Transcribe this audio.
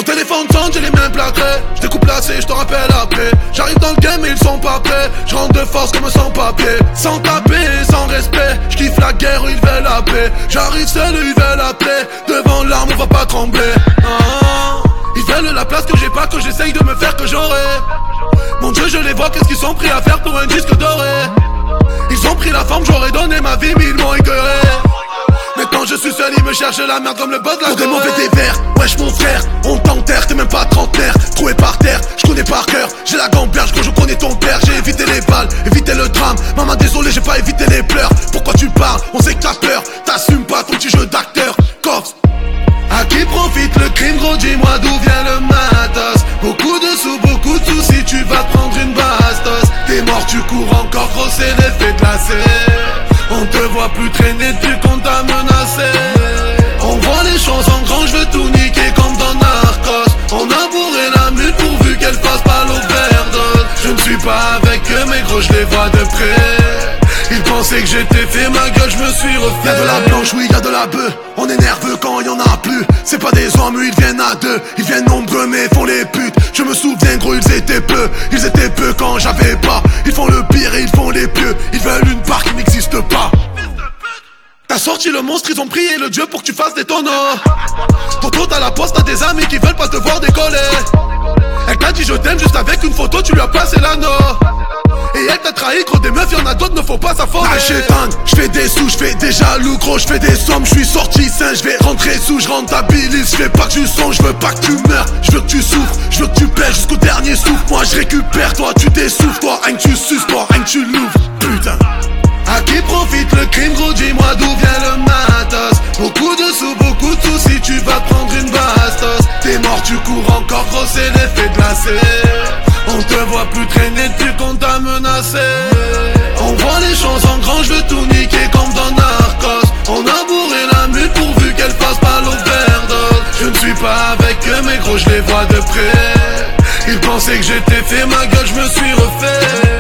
Mon téléphone sonne, j'ai les mains plâtrées. Je découpe placé, je te rappelle après. J'arrive dans le game et ils sont pas prêts. Je rentre de force comme un sans-papier. Sans taper, sans respect. Je kiffe la guerre, ils veulent la paix. J'arrive seul, ils veulent la paix. Devant l'arme, on va pas trembler. Ils veulent la place que j'ai pas, que j'essaye de me faire que j'aurai. Mon Dieu, je les vois, qu'est-ce qu'ils sont pris à faire pour un disque doré. Ils ont pris la forme, j'aurais donné ma vie, mais ils m'ont écœuré. Maintenant je suis seul, ils me cherchent la merde comme le bot de la Corée. Pour des mauvais des verres, wesh mon frère, on t'enterre, t'es même pas trentenaire. Troué par terre, je connais par cœur, j'ai la gamberge, quand je connais ton père. J'ai évité les balles, évité le drame. Maman désolé, j'ai pas évité les pleurs. Pourquoi tu parles, on sait que t'as peur. T'assumes pas ton petit jeu d'acteur, cops. À qui profite le crime, gros, dis-moi d'où vient le matos. Beaucoup de sous, si tu vas te prendre une bastos. T'es mort, tu cours encore, gros, c'est l'effet glacé. On te voit plus traîner depuis qu'on t'a menacé. On voit les choses en grand, je veux tout niquer comme dans Narcos. On a bourré la mule pourvu qu'elle fasse pas l'overdose. Je ne suis pas avec eux, mais gros, je les vois de près. Ils pensaient que j'étais fait, ma gueule, je me suis refait. Y'a de la blanche, oui, y'a de la bœuf. On est nerveux quand y'en a plus. C'est pas des hommes, ils viennent à deux. Ils viennent nombreux, mais font les putes. Je me souviens, gros, ils étaient peu. Ils étaient peu quand j'avais pas. Ils font le pire et ils font les pieux. Ils veulent une part qui n'existe pas. T'as sorti le monstre, ils ont prié le dieu pour que tu fasses des tonneaux. Toto, t'as la poste, t'as des amis qui veulent pas te voir décoller. Elle t'a dit je t'aime juste avec une photo, tu lui as passé l'anneau. Et elle t'a trahi, gros, des meufs, y'en a d'autres, ne faut pas s'affoler. Ah, chétan, j'fais des sous, j'fais des jaloux, gros, j'fais des sommes, j'suis sorti sain, j'vais rentrer sous, j'rentabilise, j'fais pas que tu songes, j'veux pas que tu meurs, j'veux que tu souffres, j'veux que tu pèches jusqu'au dernier souffle. Moi j'récupère, toi tu t'essouffles, toi rien que tu suces, toi rien que tu l'ouvres, putain. À qui profite le crime, gros, dis-moi d'où vient le matos. Beaucoup de sous, si tu vas te prendre une bastos. T'es mort, tu cours encore, gros, c'est l'effet glacé. On te voit plus traîner depuis qu'on t'a menacé. On voit les choses en grand, je veux tout niquer comme dans Narcos. On a bourré la mule pourvu qu'elle fasse pas l'overdose. Je ne suis pas avec eux, mais gros, je les vois de près. Ils pensaient que j'étais fait, ma gueule, je me suis refait.